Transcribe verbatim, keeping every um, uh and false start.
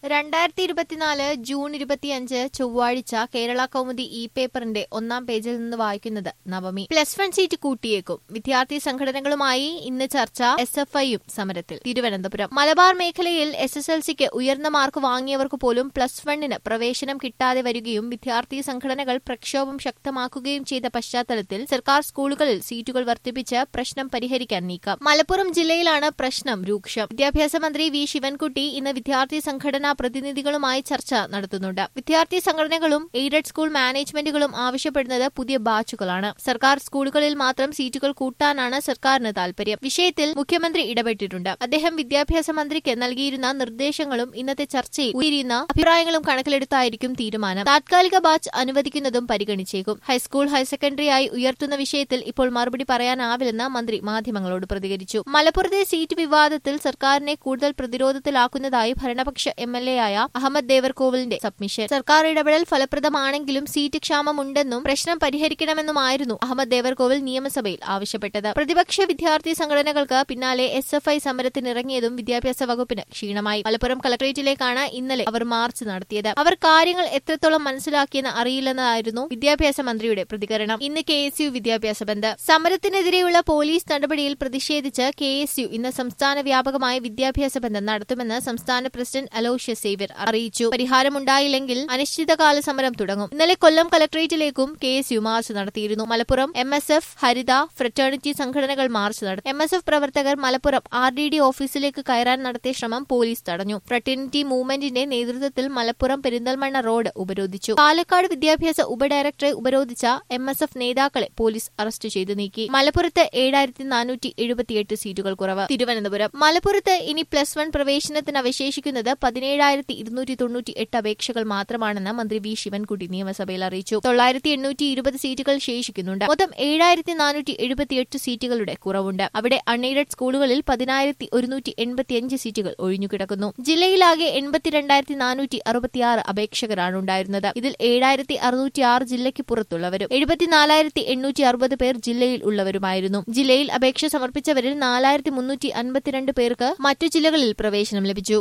രണ്ടായിരത്തി ഇരുപത്തിനാല് ജൂൺ ഇരുപത്തിയഞ്ച് ചൊവ്വാഴ്ച കേരള കൗമുദി ഇ പേപ്പറിന്റെ ഒന്നാം പേജിൽ നിന്ന് വായിക്കുന്നത് നവമി. പ്ലസ് വൺ സീറ്റ് കൂട്ടിയേക്കും. വിദ്യാർത്ഥി സംഘടനകളുമായി ഇന്ന് ചർച്ച. എസ് എഫ് ഐയും സമരത്തിൽ. തിരുവനന്തപുരം. മലബാർ മേഖലയിൽ എസ് എസ് എൽ സിക്ക് ഉയർന്ന മാർക്ക് വാങ്ങിയവർക്ക് പോലും പ്ലസ് വണ്ണിന് പ്രവേശനം കിട്ടാതെ വരികയും വിദ്യാർത്ഥി സംഘടനകൾ പ്രക്ഷോഭം ശക്തമാക്കുകയും ചെയ്ത പശ്ചാത്തലത്തിൽ സർക്കാർ സ്കൂളുകളിൽ സീറ്റുകൾ വർദ്ധിപ്പിച്ച് പ്രശ്നം പരിഹരിക്കാൻ നീക്കം. മലപ്പുറം ജില്ലയിലാണ് പ്രശ്നം രൂക്ഷം. വിദ്യാഭ്യാസ മന്ത്രി വി ശിവൻകുട്ടി ഇന്ന് വിദ്യാർത്ഥി സംഘടനാ പ്രതിനിധികളുമായി ചർച്ച നടത്തുന്നുണ്ട്. വിദ്യാർത്ഥി സംഘടനകളും എയ്ഡഡ് സ്കൂൾ മാനേജ്മെന്റുകളും ആവശ്യപ്പെടുന്നത് പുതിയ ബാച്ചുകളാണ്. സർക്കാർ സ്കൂളുകളിൽ മാത്രം സീറ്റുകൾ കൂട്ടാനാണ് സർക്കാരിന് താൽപര്യം. വിഷയത്തിൽ മുഖ്യമന്ത്രി ഇടപെട്ടിട്ടുണ്ട്. അദ്ദേഹം വിദ്യാഭ്യാസ മന്ത്രിക്ക് നൽകിയിരുന്ന നിർദ്ദേശങ്ങളും ഇന്നത്തെ ചർച്ചയിൽ ഉയരുന്ന അഭിപ്രായങ്ങളും കണക്കിലെടുത്തായിരിക്കും തീരുമാനം. താത്കാലിക ബാച്ച് അനുവദിക്കുന്നതും പരിഗണിച്ചേക്കും. ഹൈസ്കൂൾ ഹയർ സെക്കൻഡറിയായി ഉയർത്തുന്ന വിഷയത്തിൽ ഇപ്പോൾ മറുപടി പറയാനാവില്ലെന്ന് മന്ത്രി മാധ്യമങ്ങളോട് പ്രതികരിച്ചു. മലപ്പുറത്തെ സീറ്റ് വിവാദത്തിൽ സർക്കാരിനെ കൂടുതൽ പ്രതിരോധത്തിലാക്കുന്നതായി ഭരണപക്ഷ എം എൽ എ ആയ അഹമ്മദ് ദേവർകോവിലിന്റെ സബ്മിഷൻ. സർക്കാർ ഇടപെടൽ ഫലപ്രദമാണെങ്കിലും സീറ്റ് ക്ഷാമമുണ്ടെന്നും പ്രശ്നം പരിഹരിക്കണമെന്നുമായിരുന്നു അഹമ്മദ് ദേവർകോവിൽ നിയമസഭയിൽ ആവശ്യപ്പെട്ടത്. പ്രതിപക്ഷ വിദ്യാർത്ഥി സംഘടനകൾക്ക് പിന്നാലെ എസ് എഫ് ഐ സമരത്തിനിറങ്ങിയതും വിദ്യാഭ്യാസ വകുപ്പിന് ക്ഷീണമായി. മലപ്പുറം കളക്ടറേറ്റിലേക്കാണ് ഇന്നലെ അവർ മാർച്ച് നടത്തിയത്. അവർ കാര്യങ്ങൾ എത്രത്തോളം മനസ്സിലാക്കിയെന്ന് അറിയില്ലെന്നായിരുന്നു വിദ്യാഭ്യാസ മന്ത്രിയുടെ പ്രതികരണം. ഇന്ന് കെ എസ് യു വിദ്യാഭ്യാസ ബന്ദ്. സമരത്തിനെതിരെയുള്ള പോലീസ് നടപടിയിൽ പ്രതിഷേധിച്ച് കെ എസ് യു ഇന്ന് സംസ്ഥാന വ്യാപകമായ വിദ്യാഭ്യാസ ബന്ദ് നടത്തുമെന്ന് സംസ്ഥാന പ്രസിഡന്റ് അലോഷ്യസ് സേവ്യർ അറിയിച്ചു. പരിഹാരമുണ്ടായില്ലെങ്കിൽ അനിശ്ചിതകാല സമരം തുടങ്ങും. ഇന്നലെ കൊല്ലം കളക്ടറേറ്റിലേക്കും കെ എസ് യു മാർച്ച് നടത്തിയിരുന്നു. Malappuram M S F, Haritha, fraternity സംഘടനകൾ മാർച്ച് നടത്തി. എം എസ് എഫ് പ്രവർത്തകർ മലപ്പുറം ആർ ഡി ഡി ഓഫീസിലേക്ക് കയറാൻ നടത്തിയ ശ്രമം പോലീസ് തടഞ്ഞു. ഫ്രറ്റേണിറ്റി മൂവ്മെന്റിന്റെ നേതൃത്വത്തിൽ മലപ്പുറം പെരിന്തൽമണ്ണ റോഡ് ഉപരോധിച്ചു. പാലക്കാട് വിദ്യാഭ്യാസ ഉപഡയറക്ടറെ ഉപരോധിച്ച എം എസ് എഫ് നേതാക്കളെ പോലീസ് അറസ്റ്റ് ചെയ്തു നീക്കി. മലപ്പുറത്ത് ഏഴായിരത്തി നാനൂറ്റി എഴുപത്തിയെട്ട് സീറ്റുകൾ കുറവ്. തിരുവനന്തപുരം. മലപ്പുറത്ത് ഇനി പ്ലസ് വൺ പ്രവേശനത്തിന് അവശേഷിക്കുന്നത് പതിനേഴായിരത്തി ഇരുന്നൂറ്റി തൊണ്ണൂറ്റി എട്ട് അപേക്ഷകൾ മാത്രമാണെന്ന് മന്ത്രി വി ശിവൻകുട്ടി നിയമസഭയിൽ അറിയിച്ചു. തൊള്ളായിരത്തി എണ്ണൂറ്റി ഇരുപത് സീറ്റുകൾ ശേഷിക്കുന്നുണ്ട്. മൊത്തം ഏഴായിരത്തി നാനൂറ്റി എഴുപത്തിയെട്ട് സീറ്റുകളുടെ കുറവുണ്ട്. അവിടെ അൺഎയ്ഡഡ് സ്കൂളുകളിൽ പതിനായിരത്തി ഒരുന്നൂറ്റി എൺപത്തിയഞ്ച് സീറ്റുകൾ ഒഴിഞ്ഞുകിടക്കുന്നു. ജില്ലയിലാകെ എൺപത്തിരണ്ടായിരത്തി നാനൂറ്റി അറുപത്തിയാറ് അപേക്ഷകരാണ് ഉണ്ടായിരുന്നത്. ഇതിൽ ഏഴായിരത്തി അറുന്നൂറ്റി ആറ് ജില്ലയ്ക്ക് പുറത്തുള്ളവരും എഴുപത്തിനാലായിരത്തി എണ്ണൂറ്റി അറുപത് പേർ ജില്ലയിൽ ഉള്ളവരുമായിരുന്നു. ജില്ലയിൽ അപേക്ഷ സമർപ്പിച്ചവരിൽ നാലായിരത്തി മുന്നൂറ്റി അൻപത്തിരണ്ട് പേർക്ക് മറ്റു ജില്ലകളിൽ പ്രവേശനം ലഭിച്ചു.